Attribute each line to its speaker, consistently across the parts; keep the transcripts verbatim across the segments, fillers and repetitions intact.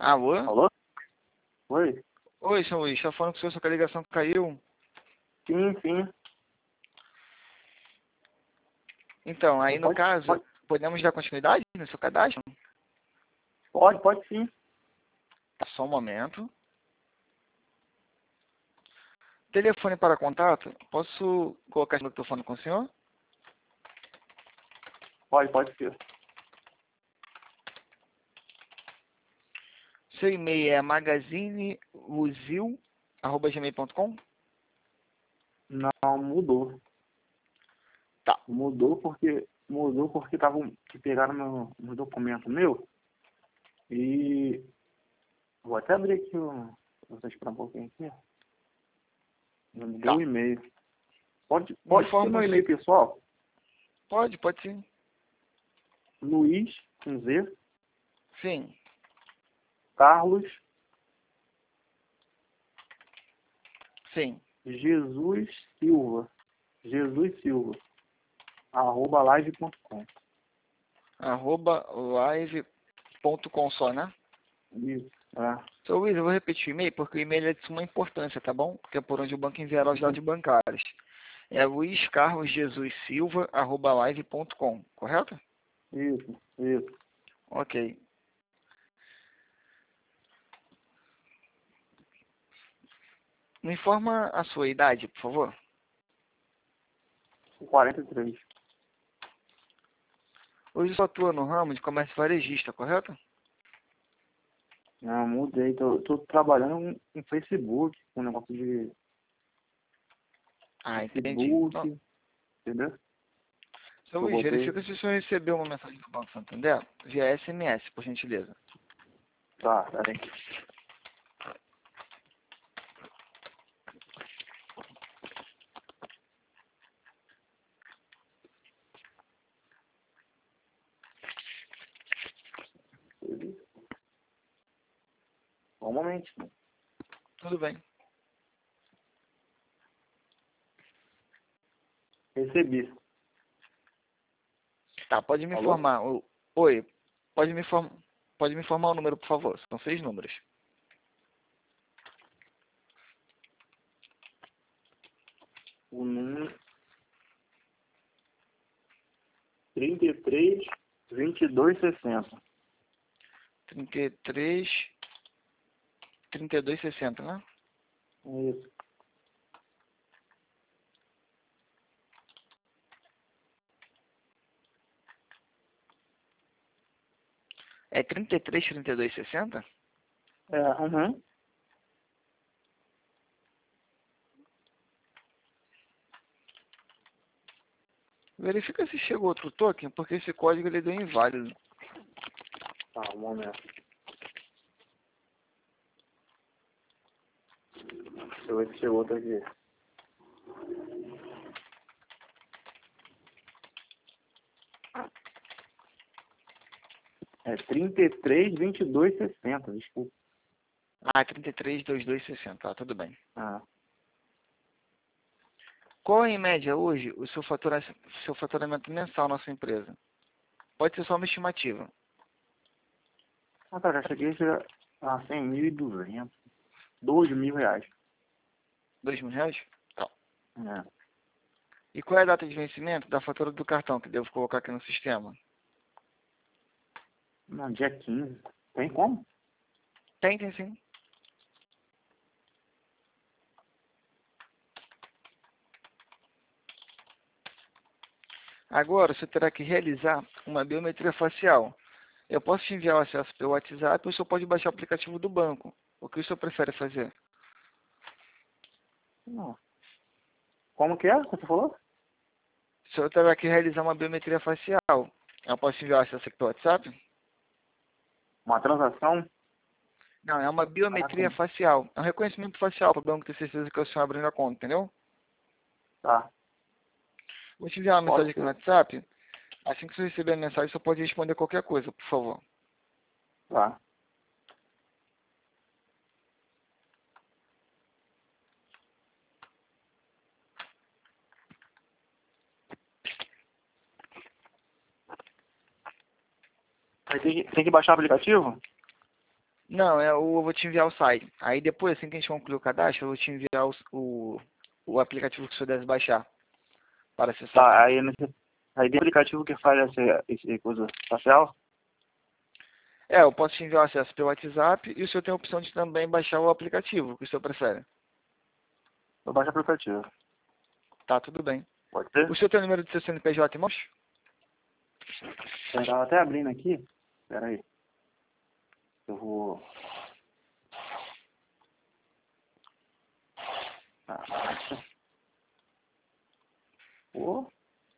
Speaker 1: Alô?
Speaker 2: Alô? Oi?
Speaker 1: Oi, seu Luiz, tá falando com o senhor, só que a ligação caiu.
Speaker 2: Sim, sim.
Speaker 1: Então, aí no
Speaker 2: Pode,
Speaker 1: caso,
Speaker 2: pode,
Speaker 1: podemos dar continuidade no seu cadastro?
Speaker 2: pode, pode sim.
Speaker 1: Tá, só um momento. Telefone para contato, posso colocar no telefone com o senhor?
Speaker 2: Pode, pode ser.
Speaker 1: Seu e-mail é magazineluzil arroba gmail ponto com?
Speaker 2: Não, mudou.
Speaker 1: Tá.
Speaker 2: Mudou porque mudou porque tavam que pegaram meu, meu documento meu e vou até abrir aqui o. Vou esperar um pouquinho aqui. Eu mudei
Speaker 1: Tá.
Speaker 2: o e-mail. Pode,
Speaker 1: Me
Speaker 2: pode ser
Speaker 1: informa
Speaker 2: meu
Speaker 1: se...
Speaker 2: e-mail pessoal?
Speaker 1: Pode, pode sim.
Speaker 2: Luiz com Z,
Speaker 1: Sim,
Speaker 2: Carlos
Speaker 1: sim.
Speaker 2: Jesus Silva. Jesus Silva. Arroba live ponto com.
Speaker 1: Arroba live ponto com só, né?
Speaker 2: Isso. É.
Speaker 1: Seu Luiz, eu vou repetir o e-mail porque o e-mail é de suma importância, tá bom? Porque é por onde o banco enviará os dados bancários. É luiz carlos jesus silva arroba live ponto com, correto?
Speaker 2: Isso, isso.
Speaker 1: Ok. Me informa a sua idade, por favor.
Speaker 2: quarenta e três.
Speaker 1: Hoje só atua no ramo de comércio varejista, correto?
Speaker 2: Não, mudei. Tô, tô trabalhando com Facebook, com negócio de
Speaker 1: Ah, entendi. Não.
Speaker 2: Facebook, entendeu?
Speaker 1: Seu
Speaker 2: Eu
Speaker 1: Luiz,
Speaker 2: botei.
Speaker 1: verifica se o senhor recebeu uma mensagem do Banco Santander via S M S, por gentileza.
Speaker 2: Tá, peraí. Só um momento.
Speaker 1: Tudo bem.
Speaker 2: Recebi.
Speaker 1: Tá, pode me
Speaker 2: Alô?
Speaker 1: informar. o- Oi, pode me, inform... pode me informar o número, por favor. São seis números.
Speaker 2: O número trinta e três, vinte e dois, sessenta.
Speaker 1: trinta e três, trinta e dois, sessenta, né?
Speaker 2: Isso.
Speaker 1: É trinta e três, trinta e dois, sessenta?
Speaker 2: É, uhum.
Speaker 1: Verifica se chegou outro token, porque esse código ele deu inválido.
Speaker 2: Tá, um momento. Deixa eu ver se chegou outro aqui. É trinta e três, vinte e dois, sessenta, desculpa.
Speaker 1: Ah, trinta e três, vinte e dois, sessenta. Ah, tudo bem.
Speaker 2: Ah,
Speaker 1: Qual é, em média, hoje, o seu, fatura... seu faturamento mensal na sua empresa? Pode ser só uma estimativa.
Speaker 2: ah cara, já cheguei já a cem mil e duzentos. Dois mil reais.
Speaker 1: Dois mil reais? Tá.
Speaker 2: É.
Speaker 1: E qual é a data de vencimento da fatura do cartão que devo colocar aqui no sistema?
Speaker 2: Não, dia quinze. Tem como?
Speaker 1: Tem, tem sim. Agora, você terá que realizar uma biometria facial. Eu posso te enviar o acesso pelo WhatsApp ou o senhor pode baixar o aplicativo do banco. O que o senhor prefere fazer?
Speaker 2: Não. Como que é que você falou?
Speaker 1: O senhor terá que realizar uma biometria facial. Eu posso te enviar o acesso aqui pelo WhatsApp?
Speaker 2: Uma transação?
Speaker 1: Não, é uma
Speaker 2: Caraca,
Speaker 1: biometria facial. É um reconhecimento facial para o banco ter certeza que é o senhor abrindo a conta, entendeu?
Speaker 2: tá.
Speaker 1: Vou te enviar uma mensagem
Speaker 2: Pode
Speaker 1: aqui no
Speaker 2: ser.
Speaker 1: WhatsApp. Assim que você receber a mensagem, você pode responder qualquer coisa, por favor.
Speaker 2: Tá. Aí tem, que- tem que baixar o aplicativo?
Speaker 1: Não, é, o- eu vou te enviar o site. Aí depois, assim que a gente concluir o cadastro, eu vou te enviar o, o, o aplicativo que o senhor deve baixar para acessar.
Speaker 2: Tá, aí, nesse, aí tem aplicativo que faz esse, esse coisa facial?
Speaker 1: É, eu posso te enviar o acesso pelo WhatsApp e o senhor tem a opção de também baixar o aplicativo, o que o senhor prefere.
Speaker 2: Eu baixo o aplicativo.
Speaker 1: Tá, tudo bem.
Speaker 2: Pode ser?
Speaker 1: O senhor tem o número do seu C N P J em mãos?
Speaker 2: Eu tava até abrindo aqui. Pera aí. Eu vou... Ah, pô.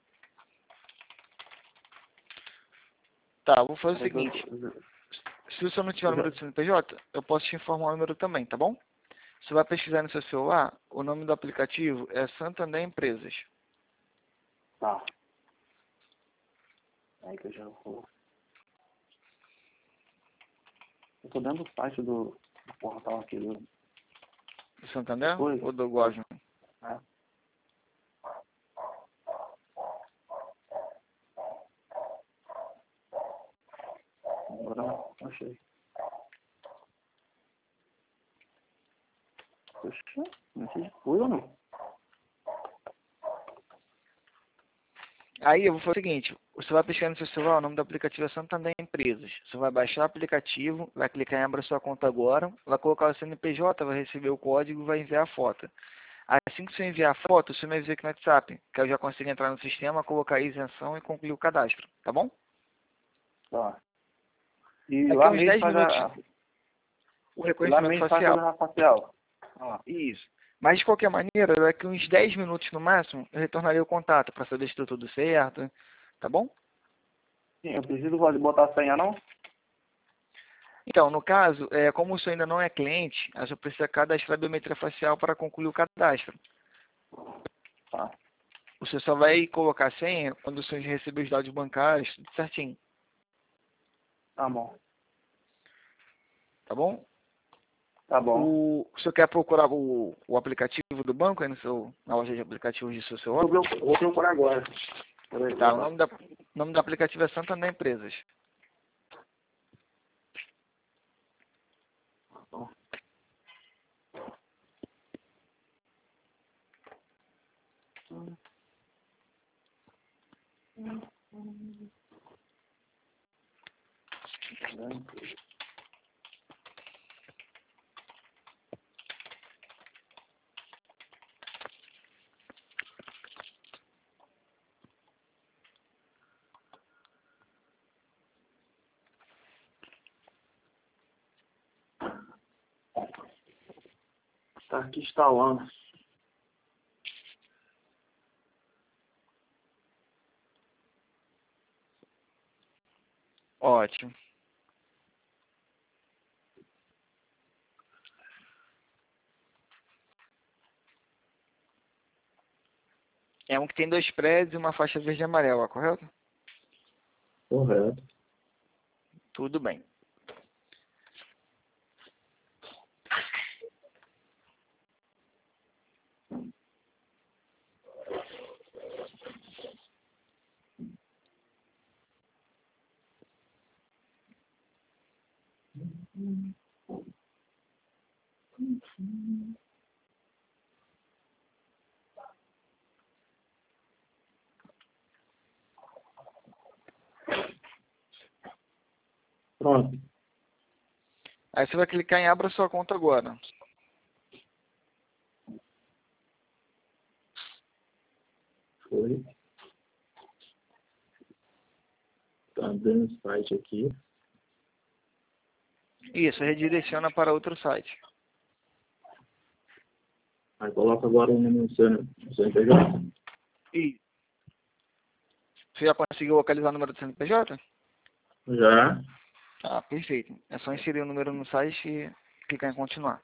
Speaker 1: Tá, eu vou fazer o
Speaker 2: Peraí que eu-
Speaker 1: seguinte.
Speaker 2: eu-
Speaker 1: Se o senhor não tiver o
Speaker 2: eu
Speaker 1: número
Speaker 2: já-
Speaker 1: do C N P J, eu posso te informar o número também, tá bom? Você vai pesquisar no seu celular, o nome do aplicativo é Santander Empresas.
Speaker 2: Tá. Aí que eu já vou... Eu tô dentro do site do, do portal aqui do...
Speaker 1: Do Santander
Speaker 2: Oi.
Speaker 1: ou do Gosman?
Speaker 2: É. Agora achei. Poxa, não sei de coisa ou não.
Speaker 1: Aí eu vou fazer o seguinte, você vai pesquisar no seu celular, o nome do aplicativo é Santander Empresas. Você vai baixar o aplicativo, vai clicar em abra sua conta agora, vai colocar o C N P J, vai receber o código e vai enviar a foto. Assim que você enviar a foto, você me avisa aqui no WhatsApp, que eu já consigo entrar no sistema, colocar a isenção e concluir o cadastro, tá bom?
Speaker 2: Tá. E
Speaker 1: Daqui
Speaker 2: lá
Speaker 1: a uns
Speaker 2: mesmo
Speaker 1: dez
Speaker 2: faz
Speaker 1: minutos,
Speaker 2: a...
Speaker 1: o
Speaker 2: E lá
Speaker 1: reconhecimento
Speaker 2: mesmo faz a
Speaker 1: facial.
Speaker 2: coisa facial. Ah,
Speaker 1: Isso. Mas de qualquer maneira, daqui a uns dez minutos no máximo, eu retornarei o contato para saber se está tudo certo, tá bom?
Speaker 2: sim, eu preciso botar a senha, não?
Speaker 1: Então, no caso, é, como o senhor ainda não é cliente, a senhor precisa cadastrar a biometria facial para concluir o cadastro.
Speaker 2: Tá.
Speaker 1: O senhor só vai colocar a senha quando o senhor receber os dados bancários, tudo certinho,
Speaker 2: Tá bom.
Speaker 1: tá bom?
Speaker 2: Tá bom.
Speaker 1: O, o senhor quer procurar o, o aplicativo do banco aí no seu, na loja de aplicativos de seu celular?
Speaker 2: Vou, proc- vou procurar agora. Peraí,
Speaker 1: Tá, o
Speaker 2: ó.
Speaker 1: nome, da, o nome do aplicativo é Santander Empresas.
Speaker 2: Tá aqui instalando.
Speaker 1: Ótimo. É um que tem dois prédios e uma faixa verde e amarela, correto?
Speaker 2: Correto.
Speaker 1: Tudo bem.
Speaker 2: Pronto.
Speaker 1: Aí você vai clicar em abra sua conta agora.
Speaker 2: Foi. Tá abrindo o site aqui.
Speaker 1: Isso, redireciona para outro site.
Speaker 2: Aí coloca agora o número do C N P J.
Speaker 1: E você já conseguiu localizar o número do C N P J?
Speaker 2: Já.
Speaker 1: Ah, perfeito. É só inserir o número no site e clicar em continuar.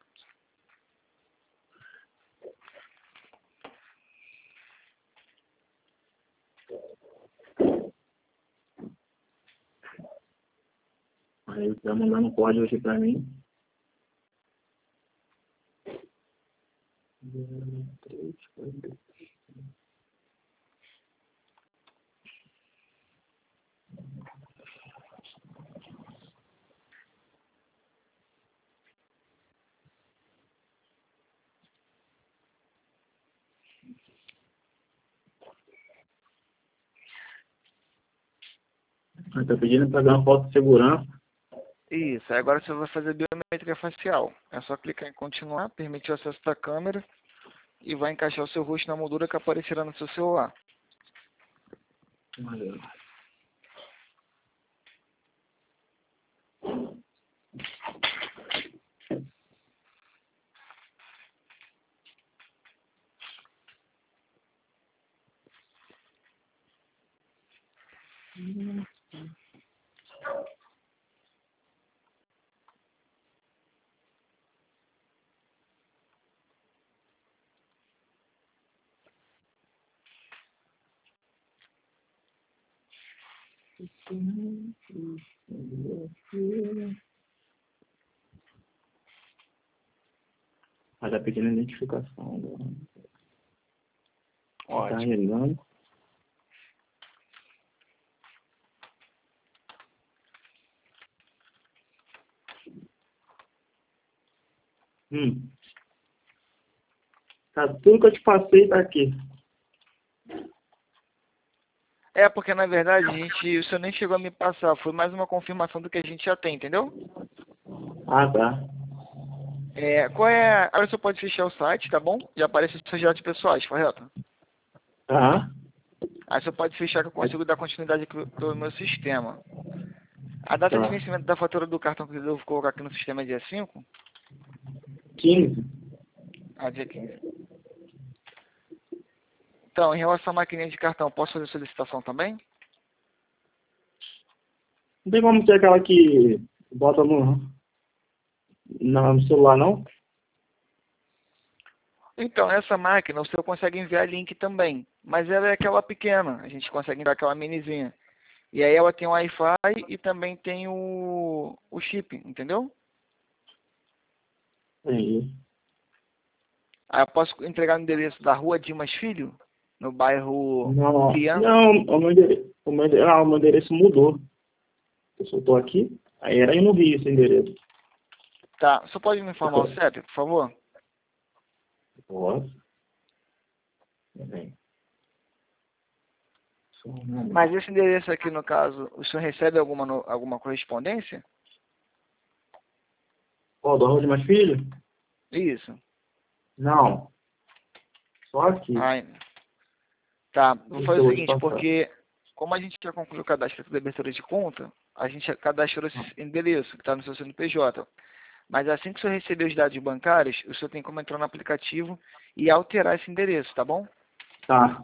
Speaker 2: Aí tá mandando um código aqui pra mim. Três, quatro. Aí tá pedindo para dar uma foto de segurança.
Speaker 1: Isso, aí agora você vai fazer biometria facial. É só clicar em continuar, permitir o acesso da câmera e vai encaixar o seu rosto na moldura que aparecerá no seu celular.
Speaker 2: Valeu. Aí tá pedindo identificação. Tá
Speaker 1: Ótimo.
Speaker 2: carregando. Hum. Tá, tudo que eu te passei tá aqui.
Speaker 1: É, porque na verdade a gente, o senhor nem chegou a me passar, foi mais uma confirmação do que a gente já tem, entendeu?
Speaker 2: Ah, tá.
Speaker 1: É, qual é, agora você pode fechar o site, tá bom? Já aparece os seus dados pessoais, correto?
Speaker 2: Tá.
Speaker 1: Aí você pode fechar que eu consigo dar continuidade aqui pelo meu sistema. A data de
Speaker 2: Tá.
Speaker 1: vencimento da fatura do cartão que eu devo colocar aqui no sistema é dia cinco?
Speaker 2: quinze.
Speaker 1: Ah, dia quinze. Então, em relação à maquininha de cartão, posso fazer solicitação também?
Speaker 2: Não tem como ser aquela que bota no, no celular, não?
Speaker 1: Então, essa máquina, o senhor consegue enviar link também. Mas ela é aquela pequena, a gente consegue enviar aquela minizinha. E aí ela tem o Wi-Fi e também tem o, o chip, entendeu?
Speaker 2: Entendi.
Speaker 1: Aí eu posso entregar no endereço da rua Dimas Filho, no bairro
Speaker 2: Não,
Speaker 1: Triângulo.
Speaker 2: não, o meu endereço, o meu endereço, ah, o meu endereço mudou. Eu só tô aqui, aí era aí no Rio esse endereço.
Speaker 1: Tá, só pode me informar o C E P, por favor?
Speaker 2: Posso. Bem. Só um momento.
Speaker 1: Mas esse endereço aqui, no caso, o senhor recebe alguma, no- alguma correspondência?
Speaker 2: Ó, do Arroio de Mais Filho?
Speaker 1: Isso.
Speaker 2: Não. Só aqui.
Speaker 1: Ai, tá, vou
Speaker 2: Esse
Speaker 1: fazer
Speaker 2: eu
Speaker 1: o
Speaker 2: vou te
Speaker 1: seguinte,
Speaker 2: passar.
Speaker 1: porque como a gente já concluiu o cadastro da abertura de conta, a gente já cadastrou esse endereço que está no seu C N P J. Mas assim que o senhor receber os dados bancários, o senhor tem como entrar no aplicativo e alterar esse endereço, tá bom?
Speaker 2: Tá.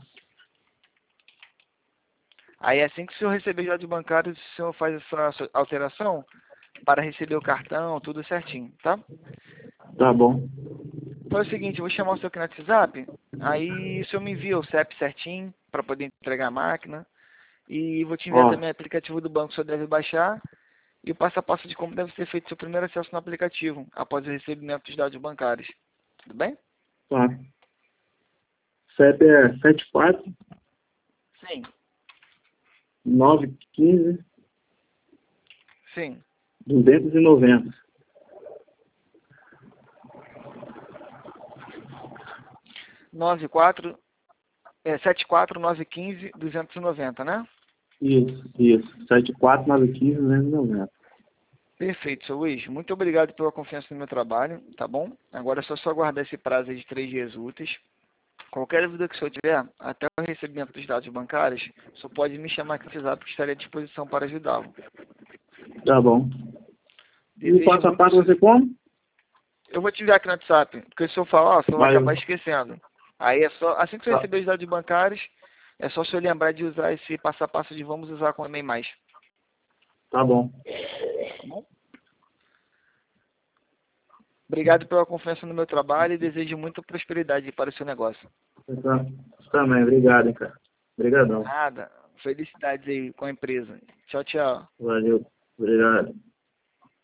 Speaker 1: Aí assim que o senhor receber os dados bancários, o senhor faz essa alteração para receber o cartão, tudo certinho, tá?
Speaker 2: Tá bom.
Speaker 1: Então é o seguinte, eu vou chamar o senhor aqui no WhatsApp, aí o senhor me envia o C E P certinho para poder entregar a máquina e vou te enviar
Speaker 2: Ó,
Speaker 1: também o aplicativo do banco que o senhor deve baixar e o passo a passo de como deve ser feito seu primeiro acesso no aplicativo após o recebimento dos dados bancários. Tudo bem?
Speaker 2: tá. C E P é sete quatro
Speaker 1: Sim,
Speaker 2: nove um cinco
Speaker 1: sim.
Speaker 2: duzentos e noventa.
Speaker 1: nove quatro, é, sete quatro nove um cinco duzentos e noventa, né?
Speaker 2: Isso, isso. sete quatro nove um cinco duzentos e noventa.
Speaker 1: Perfeito, seu Luiz. Muito obrigado pela confiança no meu trabalho, tá bom? Agora é só só aguardar esse prazo aí de três dias úteis. Qualquer dúvida que o senhor tiver, até o recebimento dos dados bancários, o senhor pode me chamar aqui no WhatsApp que estarei à disposição para ajudá-lo.
Speaker 2: Tá bom. E o
Speaker 1: Desejo
Speaker 2: passo a
Speaker 1: muito
Speaker 2: passo
Speaker 1: sucesso.
Speaker 2: você como?
Speaker 1: Eu vou te enviar aqui no WhatsApp, porque se eu falar, o senhor vai
Speaker 2: Valeu.
Speaker 1: acabar esquecendo. Aí é só, assim que você
Speaker 2: Tá,
Speaker 1: receber os dados bancários, é só o senhor lembrar de usar esse passo a passo de vamos usar com o e-mail mais.
Speaker 2: tá bom.
Speaker 1: Tá bom? Obrigado pela confiança no meu trabalho e desejo muita prosperidade para o seu negócio.
Speaker 2: Tá, também, obrigado, hein, cara. Obrigadão.
Speaker 1: Nada. Felicidades aí com a empresa. Tchau, tchau.
Speaker 2: Valeu. Obrigado.